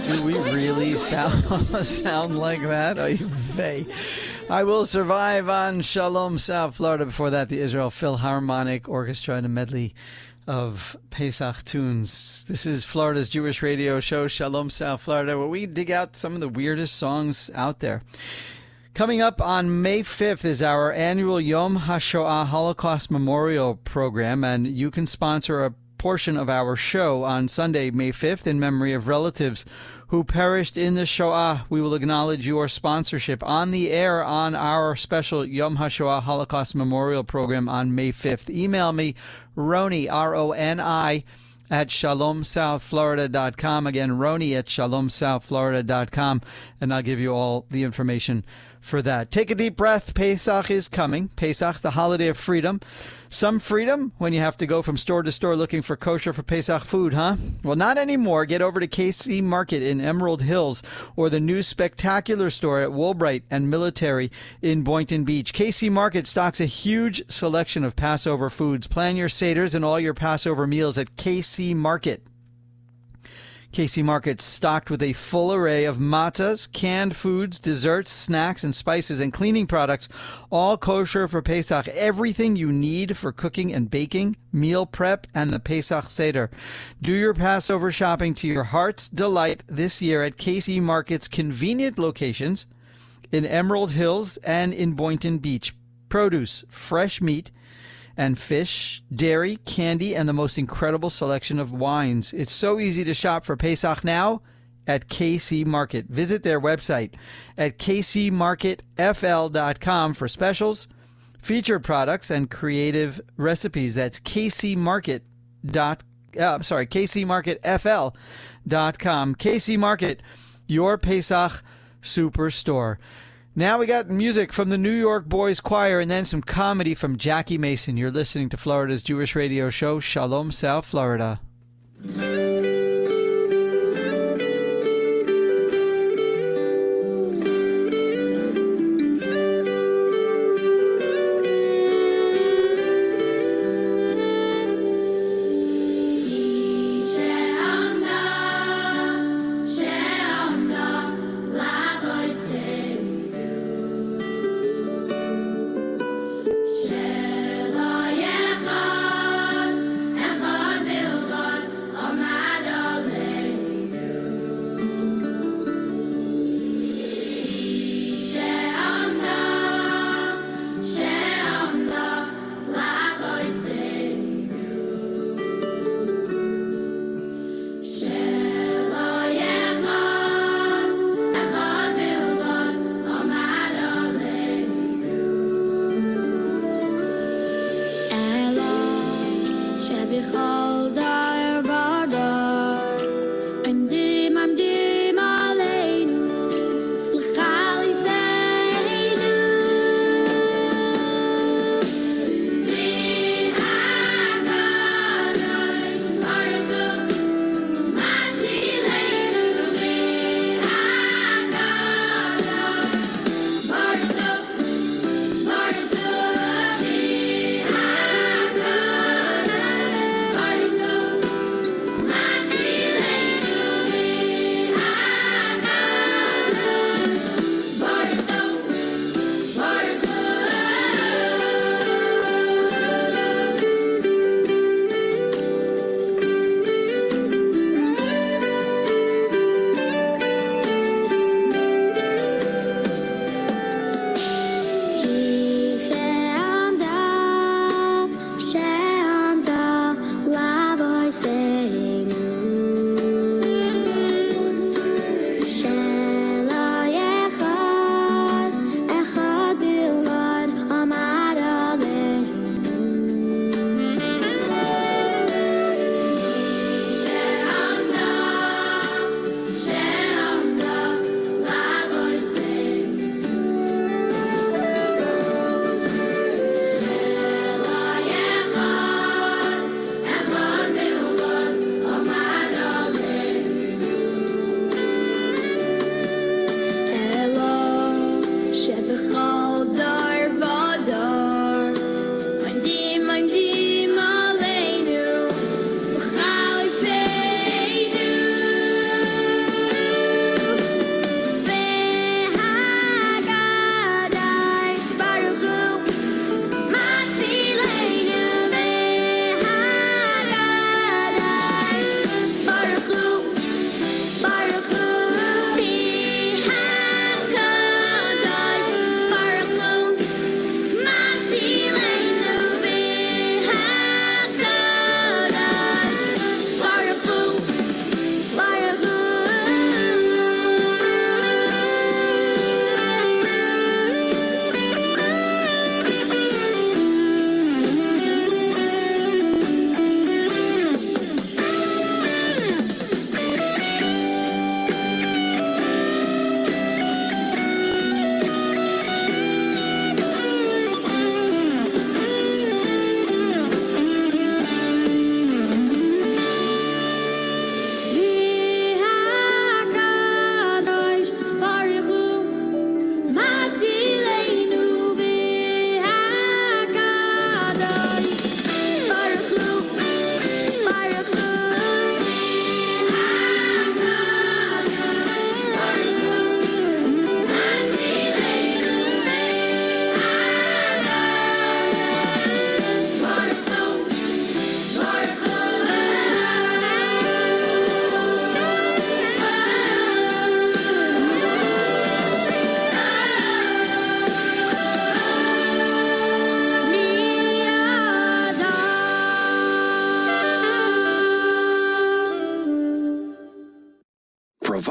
Do we really sound like that? Oy vey. I Will Survive on Shalom South Florida. Before that, the Israel Philharmonic Orchestra and a medley of Pesach tunes. This is Florida's Jewish radio show, Shalom South Florida, where we dig out some of the weirdest songs out there. Coming up on May 5th is our annual Yom HaShoah Holocaust Memorial Program, and you can sponsor a portion of our show on Sunday, May 5th, in memory of relatives who perished in the Shoah. We will acknowledge your sponsorship on the air on our special Yom HaShoah Holocaust Memorial Program on May 5th. Email me, Roni, R-O-N-I, at shalomsouthflorida.com. Again, Roni at shalomsouthflorida.com, and I'll give you all the information for that. Take a deep breath. Pesach is coming. Pesach, the holiday of freedom. Some freedom when you have to go from store to store looking for kosher for Pesach food, huh? Well, not anymore. Get over to KC Market in Emerald Hills or the new spectacular store at Woolbright and Military in Boynton Beach. KC Market stocks a huge selection of Passover foods. Plan your seders and all your Passover meals at KC Market. KC Market stocked with a full array of matzahs, canned foods, desserts, snacks, and spices, and cleaning products, all kosher for Pesach. Everything you need for cooking and baking, meal prep, and the Pesach Seder. Do your Passover shopping to your heart's delight this year at KC Market's convenient locations in Emerald Hills and in Boynton Beach. Produce, fresh meat, and fish, dairy, candy, and the most incredible selection of wines. It's so easy to shop for Pesach now at KC Market. Visit their website at kcmarketfl.com for specials, featured products, and creative recipes. That's kcmarketfl.com. KC Market, your Pesach superstore. Now we got music from the New York Boys Choir and then some comedy from Jackie Mason. You're listening to Florida's Jewish radio show, Shalom South Florida. Echad milvod,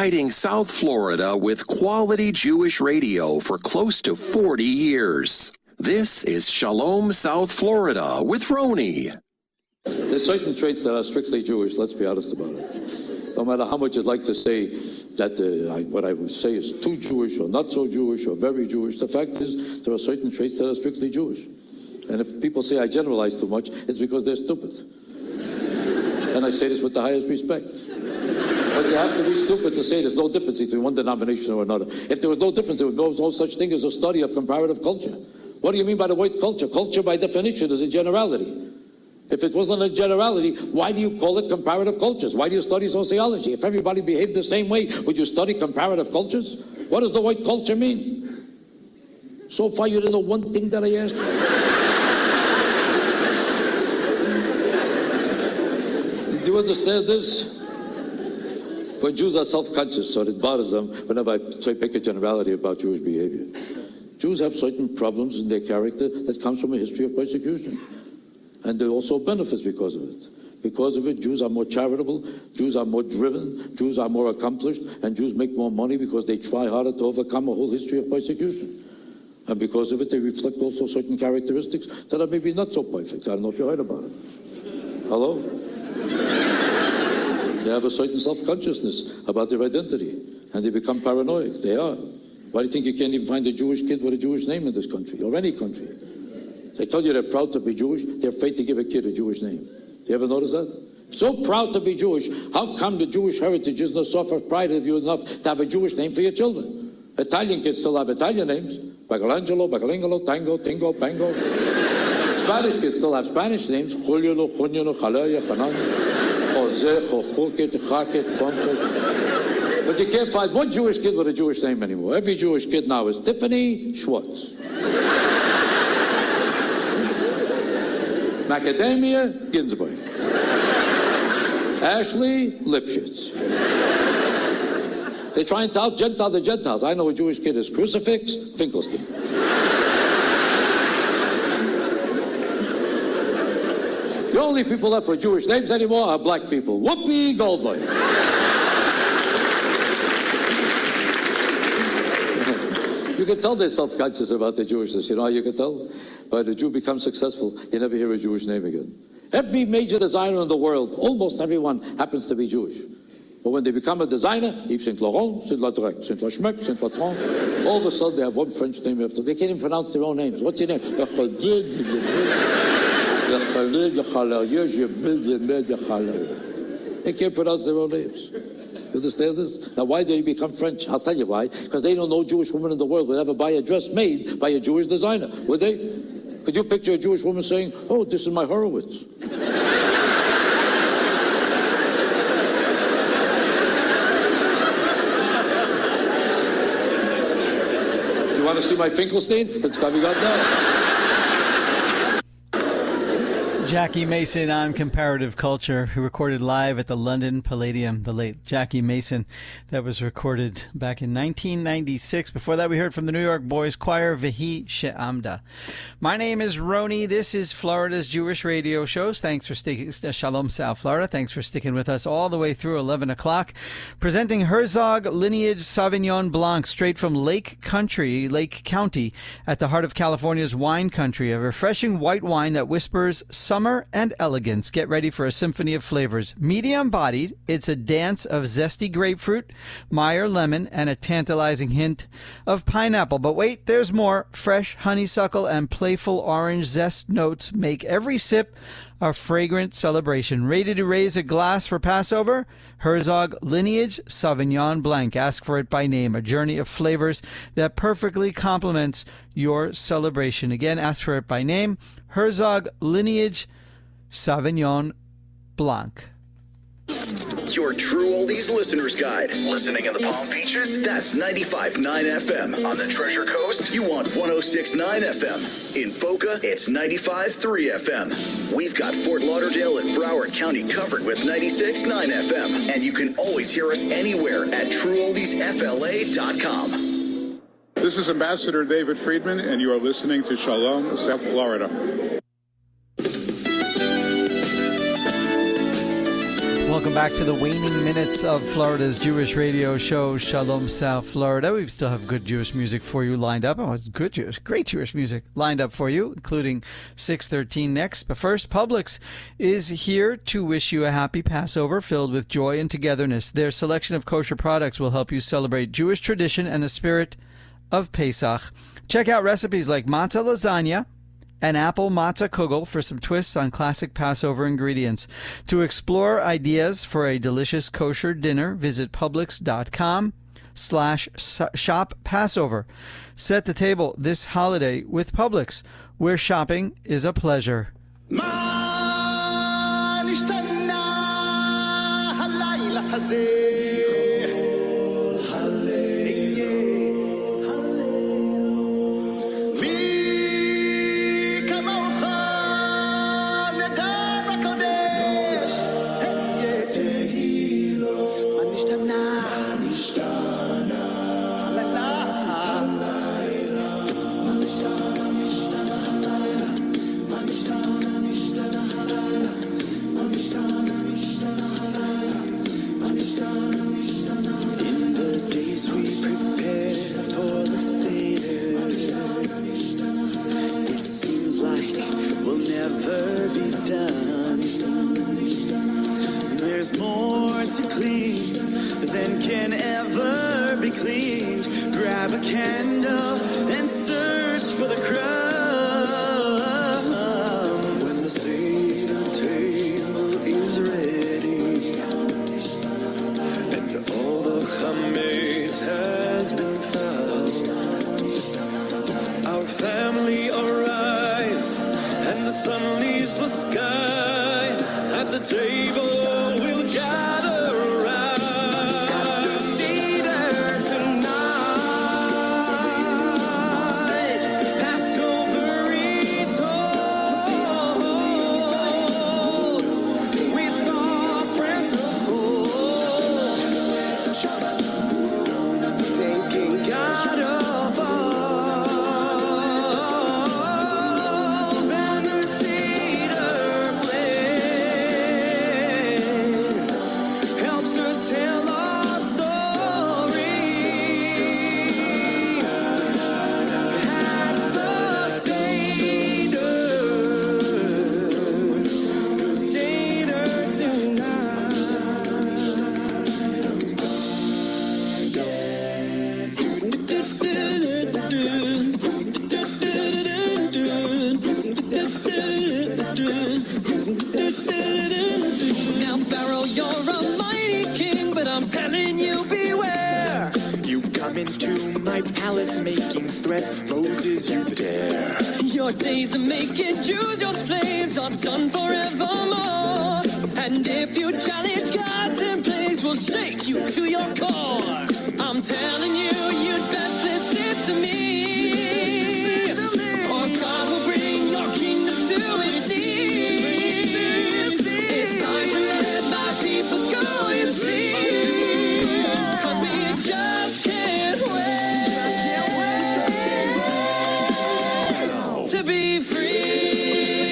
providing South Florida with quality Jewish radio for close to 40 years. This is Shalom South Florida with Roni. There's certain traits that are strictly Jewish, let's be honest about it. No matter how much you'd like to say that what I would say is too Jewish or not so Jewish or very Jewish, the fact is there are certain traits that are strictly Jewish. And if people say I generalize too much, it's because they're stupid. And I say this with the highest respect. But you have to be stupid to say there's no difference between one denomination or another. If there was no difference, there would be no such thing as a study of comparative culture. What do you mean by the word culture? Culture, by definition, is a generality. If it wasn't a generality, why do you call it comparative cultures? Why do you study sociology? If everybody behaved the same way, would you study comparative cultures? What does the word culture mean? So far, you didn't know one thing that I asked you. Do you understand this? But Jews are self-conscious, so it bothers them whenever I try to pick a generality about Jewish behavior. Jews have certain problems in their character that comes from a history of persecution. And there are also benefits because of it. Because of it, Jews are more charitable, Jews are more driven, Jews are more accomplished, and Jews make more money because they try harder to overcome a whole history of persecution. And because of it, they reflect also certain characteristics that are maybe not so perfect. I don't know if you heard about it. Hello? They have a certain self-consciousness about their identity, and they become paranoid. They are. Why do you think you can't even find a Jewish kid with a Jewish name in this country, or any country? They tell you they're proud to be Jewish, they're afraid to give a kid a Jewish name. Do you ever notice that? So proud to be Jewish, how come the Jewish heritage is not source of pride of you enough to have a Jewish name for your children? Italian kids still have Italian names. Michelangelo, Michelangelo, Tango, Tingo, Pango. Spanish kids still have Spanish names. Juliano, Juniano, Jalaya, Hanan, Jose, Jojoket, Chaket, Fonfo. But you can't find one Jewish kid with a Jewish name anymore. Every Jewish kid now is Tiffany Schwartz. Macadamia Ginsburg. Ashley Lipschitz. They try and out-Gentile the Gentiles. I know a Jewish kid is Crucifix Finkelstein. The only people left for Jewish names anymore are black people. Whoopi Goldberg. You can tell they're self-conscious about their Jewishness. You know how you can tell? When a Jew becomes successful, you never hear a Jewish name again. Every major designer in the world, almost everyone, happens to be Jewish. But when they become a designer, Yves Saint Laurent, Saint Laurent, Saint Lachmec, Saint Latran, all of a sudden they have one French name after. They can't even pronounce their own names. What's your name? They can't pronounce their own names. You understand this? Now, why did he become French? I'll tell you why. Because they don't know Jewish woman in the world would ever buy a dress made by a Jewish designer, would they? Could you picture a Jewish woman saying, "Oh, this is my Horowitz"? Do you want to see my Finkelstein? It's coming out now. Jackie Mason on Comparative Culture, who recorded live at the London Palladium, the late Jackie Mason. That was recorded back in 1996. Before that, we heard from the New York Boys Choir, Vehi She'amda. My name is Roni. This is Florida's Jewish radio shows. Thanks for sticking, Shalom South Florida. Thanks for sticking with us all the way through 11 o'clock. Presenting Herzog Lineage Sauvignon Blanc, straight from Lake County, at the heart of California's wine country. A refreshing white wine that whispers summer and elegance. Get ready for a symphony of flavors. Medium-bodied, it's a dance of zesty grapefruit, Meyer lemon, and a tantalizing hint of pineapple. But wait, there's more. Fresh honeysuckle and playful orange zest notes make every sip a fragrant celebration. Ready to raise a glass for Passover? Herzog Lineage Sauvignon Blanc. Ask for it by name. A journey of flavors that perfectly complements your celebration. Again, ask for it by name. Herzog Lineage Sauvignon Blanc. Your True Oldies Listener's Guide. Listening in the Palm Beaches? That's 95.9 FM. On the Treasure Coast? You want 106.9 FM. In Boca, it's 95.3 FM. We've got Fort Lauderdale and Broward County covered with 96.9 FM. And you can always hear us anywhere at TrueOldiesFLA.com. This is Ambassador David Friedman, and you are listening to Shalom South Florida. Welcome back to the waning minutes of Florida's Jewish radio show, Shalom South Florida. We still have good Jewish music for you lined up. Oh, it's great Jewish music lined up for you, including 6:13 next. But first, Publix is here to wish you a happy Passover filled with joy and togetherness. Their selection of kosher products will help you celebrate Jewish tradition and the spirit of Pesach. Check out recipes like matzah lasagna and apple matzah kugel for some twists on classic Passover ingredients. To explore ideas for a delicious kosher dinner, visit Publix.com/shop Passover. Set the table this holiday with Publix, where shopping is a pleasure. Than can ever be cleaned. Grab a candle and search for the crumbs. When the Seder table is ready and all the chametz has been found, our family arrives and the sun leaves the sky. At the table we'll gather. Making threats, Moses, you dare. Your days of making Jews your slaves are done forevermore. And if you challenge God's place, will shake you to your core. I'm telling you, you'd best listen to me. Or God will bring your kingdom to its knees. It's time to let my people go, you see. 'Cause we just can't wait. To be free.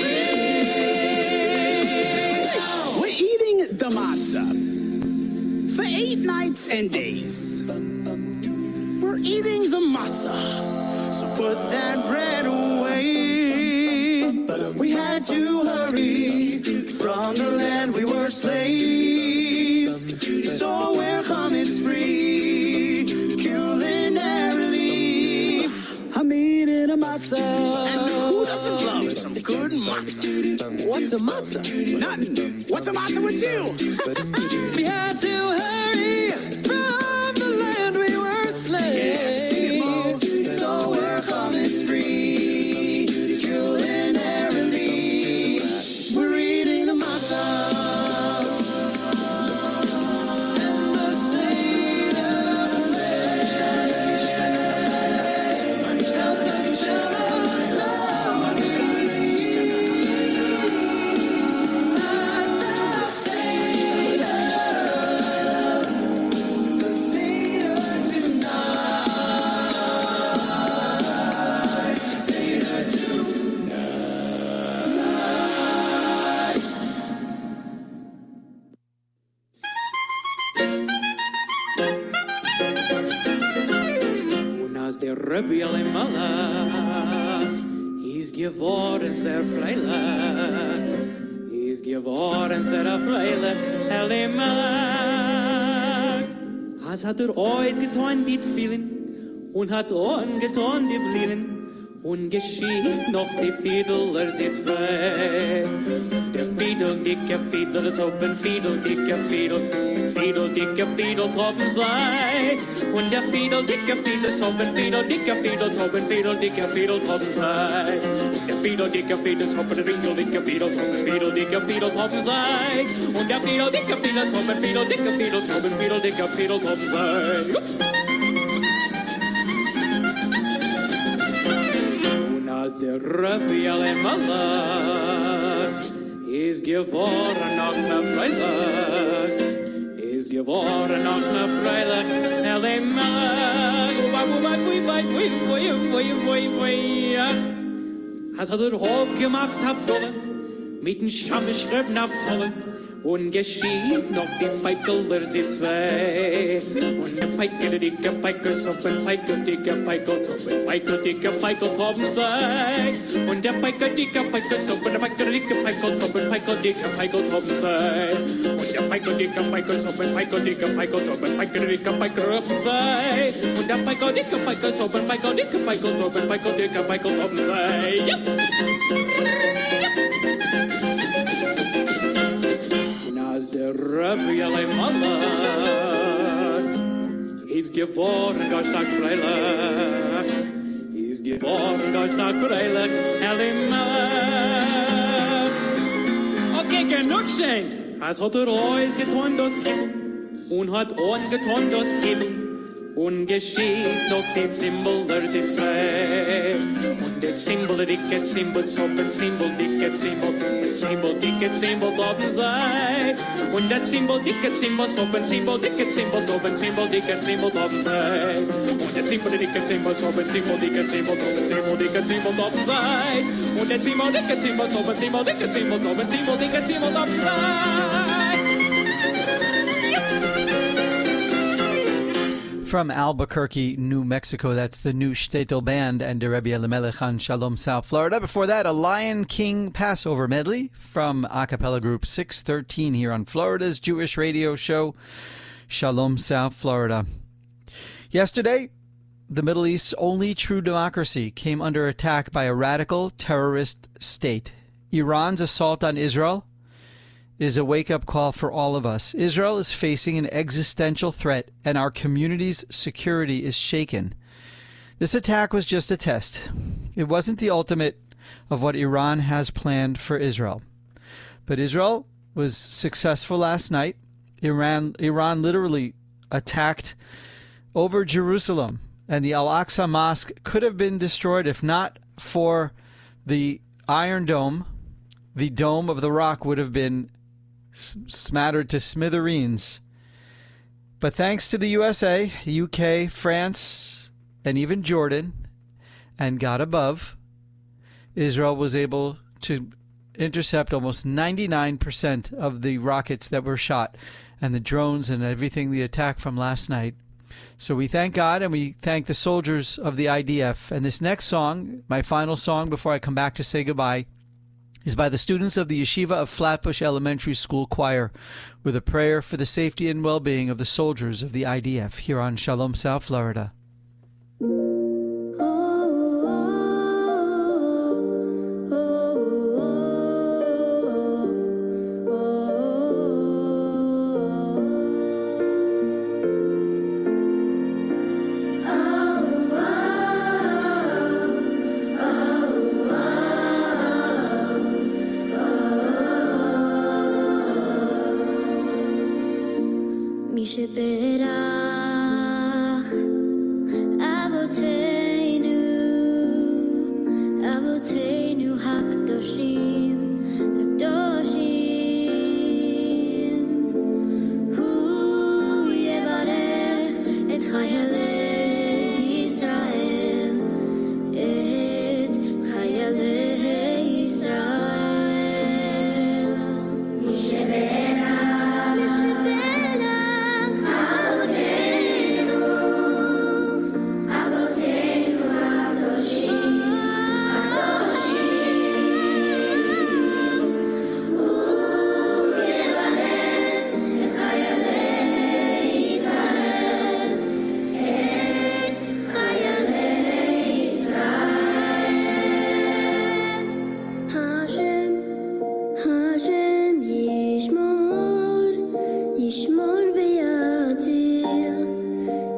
We're eating the matzah for 8 nights and days. We're eating the matzah, so put that bread away. We had to hurry from the land we were slaves, so we're chametz free culinarily. I'm eating a matzah. Who doesn't love some good matzah? What's a matzah? Nothing. What's a matzah with you? We had to hurry from the land we were slaves. So we're chametz free culinarily. We're eating the matzah. And the Seder helps us tell us Rabbi Elimelech, he's geworden sehr freilich. He's geworden sehr freilich, Elimelech. Als hat euch getan die Tfilin und hat Ohren getan die Blinden und geschieht noch die Fiedler sitzt frei. Der Fiedel, dicke Fiedel, das Open Fiedel, dicke Fiedel, Fiedel, dicke Fiedel, Toben sei. Und der Fiedel, dicke Fiedel, das Open Fiedel, dicke Fiedel, Toben Fiedel, dicke Fiedel, Toben sei. Der Fiedel, dicke Fiedel, das Open Fiedel, dicke Fiedel, Toben Fiedel, dicke Fiedel, Toben sei. Und der Fiedel, dicke Fiedel, das Open Fiedel, dicke Fiedel, Toben Fiedel, dicke Fiedel, Toben sei. Als der Rabbi Elimelech ist geworden auch mehr freilich, ist geworden auch mehr freilich, Elimelech. Als hat Hof gemacht, habt Tolle, mit dem Schamme schreiben auf Tolle, und geschieht noch die Peikel, der sitzt zwei. Und der Peikel, der dicke Peikel, so ein Peikel, dicke Peikel, so ein Peikel, dicke Peikel, Toben sei. Und der Peikel, dicke Peikel, so ein Peikel, dicke Peikel, so ein Peikel, dicke Peikel, Toben sei. Und der Peikel, dicke Peikel, so ein Peikel, dicke Peikel, so ein Peikel, dicke Peikel, Toben sei. Und der Peikel, dicke Peikel, so ein Peikel, dicke Peikel, so ein Peikel, dicke Peikel, Toben sei. Als der Rabbi Elimelech ist geworden ganz stark freilich, ist geworden ganz stark freilich, Elimelech. Okay, genug schön. Als hat euch getan das Kibbel und hat uns getan das Kibbel und geschieht noch den Symbol, der sitzt frei. Und der Symbol, der dicke Symbol, so ein Symbol, dicke Symbol, Symbol, dicke Symbol, Toben sei. Und der Symbol, dicke Symbol, so ein Symbol, dicke Symbol, Toben Symbol, dicke Symbol, Toben sei. Und der Symbol, der dicke Symbol, so ein Symbol, dicke Symbol, Toben Symbol, dicke Symbol, Toben sei. Und der Symbol, dicke Symbol, so ein Symbol, dicke Symbol, Toben Symbol, dicke Symbol, Toben sei. From Albuquerque, New Mexico, that's the New Shtetl Band and Rebbe Elimelech on Shalom, South Florida. Before that, a Lion King Passover medley from a cappella group 613 here on Florida's Jewish radio show, Shalom, South Florida. Yesterday, the Middle East's only true democracy came under attack by a radical terrorist state. Iran's assault on Israel is a wake-up call for all of us. Israel is facing an existential threat, and our community's security is shaken. This attack was just a test. It wasn't the ultimate of what Iran has planned for Israel. But Israel was successful last night. Iran literally attacked over Jerusalem, and the Al-Aqsa Mosque could have been destroyed if not for the Iron Dome. The Dome of the Rock would have been smattered to smithereens. But thanks to the USA, UK, France, and even Jordan, and God above, Israel was able to intercept almost 99% of the rockets that were shot and the drones and everything, the attack from last night. So we thank God and we thank the soldiers of the IDF. And this next song, my final song before I come back to say goodbye, is by the students of the Yeshiva of Flatbush Elementary School Choir, with a prayer for the safety and well-being of the soldiers of the IDF here on Shalom, South Florida. שבירך אבותינו הקדושים הוא יברך את חיילי ישראל מי שברך אבותינו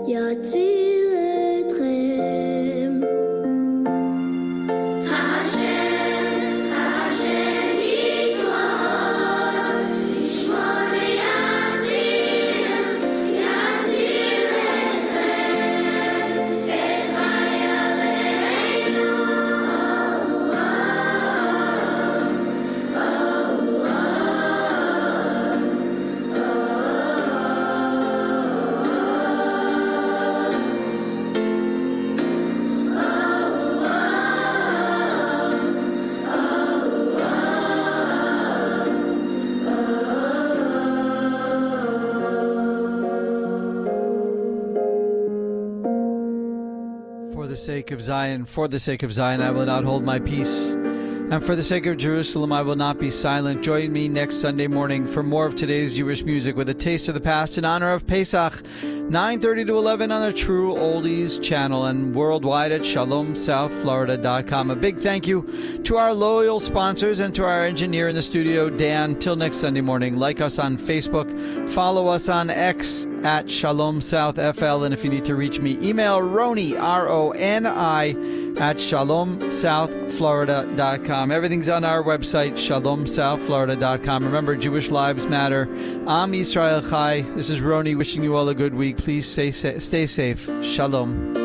יציל אתכם. השם, השם ישמור, ישמור ויציל, יציל אתכם, את חיילינו. For the sake of Zion, I will not hold my peace. And for the sake of Jerusalem, I will not be silent. Join me next Sunday morning for more of today's Jewish music with a taste of the past in honor of Pesach, 9:30 to 11 on the True Oldies channel and worldwide at ShalomSouthFlorida.com. A big thank you to our loyal sponsors and to our engineer in the studio, Dan. Till next Sunday morning, like us on Facebook, follow us on X at ShalomSouthFL, and if you need to reach me, email Roni, R-O-N-I, at ShalomSouthFlorida.com. Everything's on our website, ShalomSouthFlorida.com. Remember, Jewish lives matter. Am Yisrael Chai. This is Roni wishing you all a good week. Please stay safe. Shalom.